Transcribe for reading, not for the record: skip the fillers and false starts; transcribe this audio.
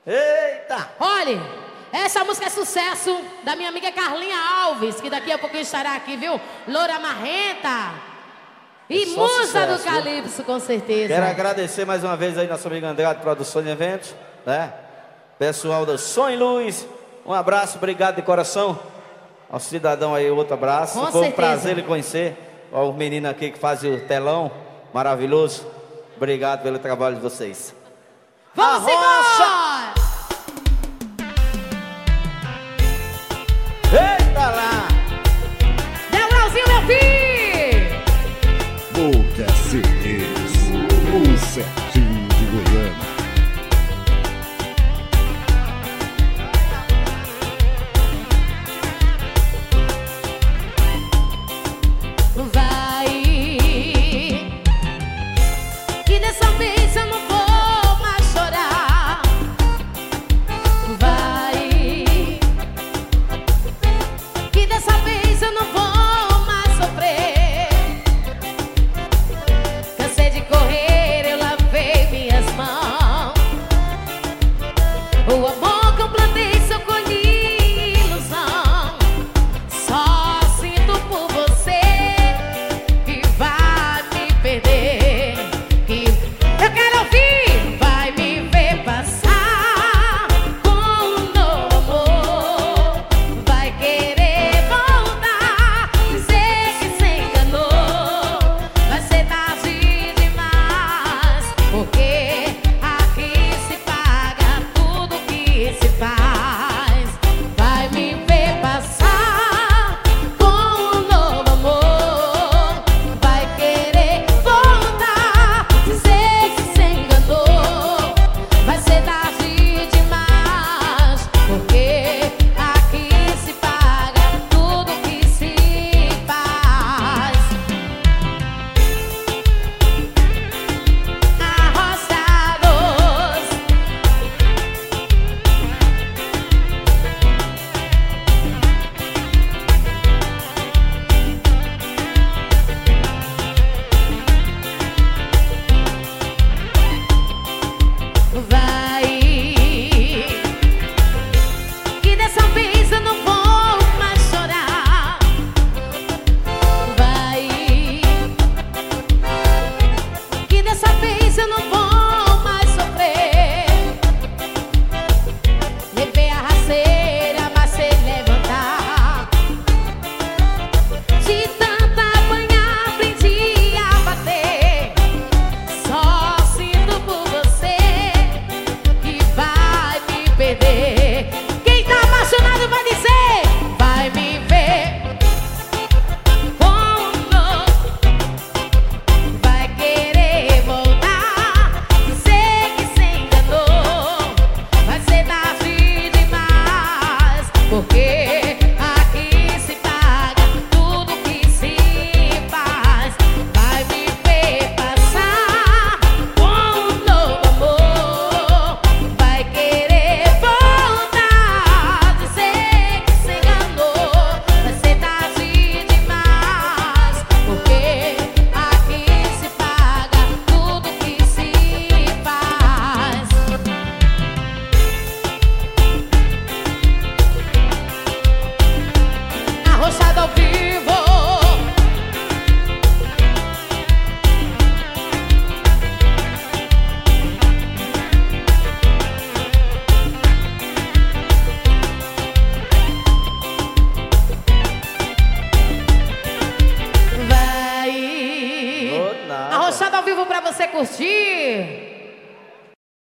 Eita! Olha, essa música é sucesso da minha amiga Carlinha Alves, que daqui a pouco estará aqui, viu? Loura Marrenta. E musa sucesso, do Calypso, com certeza. Quero agradecer mais uma vez aí nossa amiga Andrade, Produções e Eventos, né? Pessoal do Som e Luz, um abraço, obrigado de coração. Ao cidadão aí, outro abraço. Com Foi um certeza. prazer lhe conhecer. Ó, o menino aqui que faz o telão, maravilhoso. Obrigado pelo trabalho de vocês. Vamos embora! Eita lá! Debrauzinho, meu filho! Boca CDs, o certinho de Goiânia. Vai, que dessa vez eu não vou mais chorar. Vai, que dessa vez eu não vou mais sofrer. Cansei de correr, eu lavei minhas mãos. O amor que eu plantei só colhi ilusão. Só sinto por você que vai me perder. Que eu quero ouvir, vai me ver passar com um novo amor. Vai querer voltar, dizer que se enganou. Vai ser tarde demais, porque aqui se paga tudo que se faz. Vai me ver passar com um novo amor. Vai querer voltar, dizer que se enganou. Vai ser tarde demais, porque aqui se paga tudo que se faz. Arrostados, vai, que dessa vez eu não vou mais chorar. Vai, que dessa vez eu não vou mais sofrer. Levei a rasteira, mas sei levantar. De tanta apanhar, aprendi a bater. Só sinto por você que vai me perder. Quem tá apaixonado vai dizer, vai me ver como vai querer voltar, dizer que se enganou. Vai ser tarde demais, porque aqui se paga tudo que se faz. Vai me ver passar com um novo amor. Vai querer voltar, dizer que se enganou. Vai ser tarde demais, porque aqui se paga tudo que se faz. Arrochado ao vivo. Vai, Ô, nada. arrochado ao vivo pra você curtir.